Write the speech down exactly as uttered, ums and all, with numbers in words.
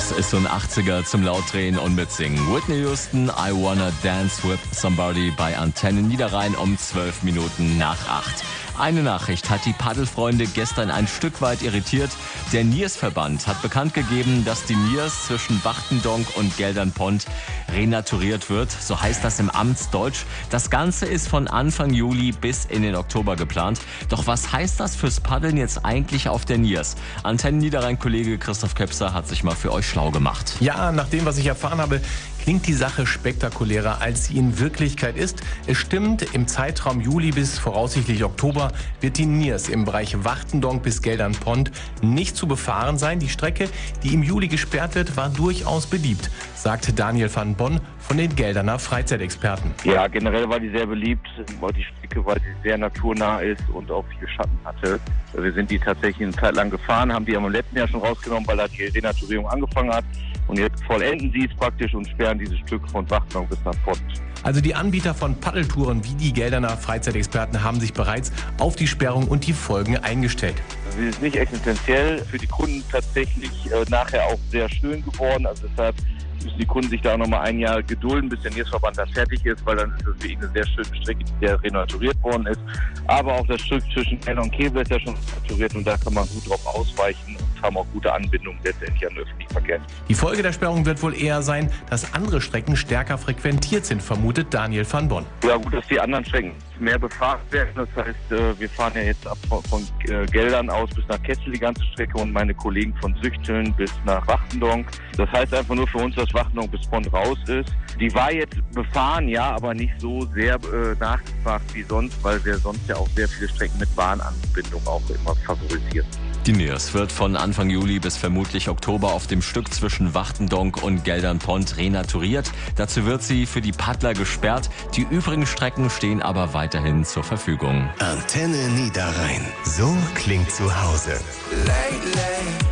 Das ist so ein achtziger zum Lautdrehen und Mitsingen. Whitney Houston, I Wanna Dance With Somebody bei Antenne Niederrhein um zwölf Minuten nach acht. Eine Nachricht hat die Paddelfreunde gestern ein Stück weit irritiert. Der Niersverband hat bekannt gegeben, dass die Niers zwischen Wachtendonk und Geldernpont renaturiert wird. So heißt das im Amtsdeutsch. Das Ganze ist von Anfang Juli bis in den Oktober geplant. Doch was heißt das fürs Paddeln jetzt eigentlich auf der Niers? Antenne Niederrhein-Kollege Christoph Köpser hat sich mal für euch schlau gemacht. Ja, nach dem, was ich erfahren habe, klingt die Sache spektakulärer, als sie in Wirklichkeit ist. Es stimmt, im Zeitraum Juli bis voraussichtlich Oktober wird die Niers im Bereich Wachtendonk bis Geldernpont nicht zu befahren sein. Die Strecke, die im Juli gesperrt wird, war durchaus beliebt, sagt Daniel van Bonn von den Gelderner Freizeitexperten. Ja, generell war die sehr beliebt, weil die Strecke, weil sie sehr naturnah ist und auch viel Schatten hatte. Wir sind die tatsächlich eine Zeit lang gefahren, haben die am letzten Jahr schon rausgenommen, weil da die Renaturierung angefangen hat. Und jetzt vollenden sie es praktisch und sperren dieses Stück von Wachtendonk bis nach Pont. Also die Anbieter von Paddeltouren wie die Gelderner Freizeitexperten haben sich bereits auf die Sperrung und die Folgen eingestellt. Sie ist nicht existenziell, für die Kunden tatsächlich äh, nachher auch sehr schön geworden. Also deshalb müssen die Kunden sich da auch noch mal ein Jahr gedulden, bis der Niersverband da fertig ist, weil dann ist das wirklich eine sehr schöne Strecke, die sehr renaturiert worden ist. Aber auch das Stück zwischen Keller und Kebel ist ja schon renaturiert und da kann man gut drauf ausweichen und haben auch gute Anbindungen letztendlich an den öffentlichen Verkehr. Die Folge der Sperrung wird wohl eher sein, dass andere Strecken stärker frequentiert sind, vermutet Daniel van Bonn. Ja gut, dass die anderen Strecken mehr befahren werden. Das heißt, wir fahren ja jetzt ab von, von Geldern aus bis nach Kessel die ganze Strecke und meine Kollegen von Süchteln bis nach Wachtendonk. Das heißt einfach nur für uns, dass Wachtendonk bis Pont raus ist. Die war jetzt befahren, ja, aber nicht so sehr äh, nachgefragt wie sonst, weil wir sonst ja auch sehr viele Strecken mit Bahnanbindung auch immer favorisieren. Die Niers wird von Anfang Juli bis vermutlich Oktober auf dem Stück zwischen Wachtendonk und Geldernpont renaturiert. Dazu wird sie für die Paddler gesperrt. Die übrigen Strecken stehen aber weiterhin zur Verfügung. Antenne Niederrhein. So klingt zu Hause.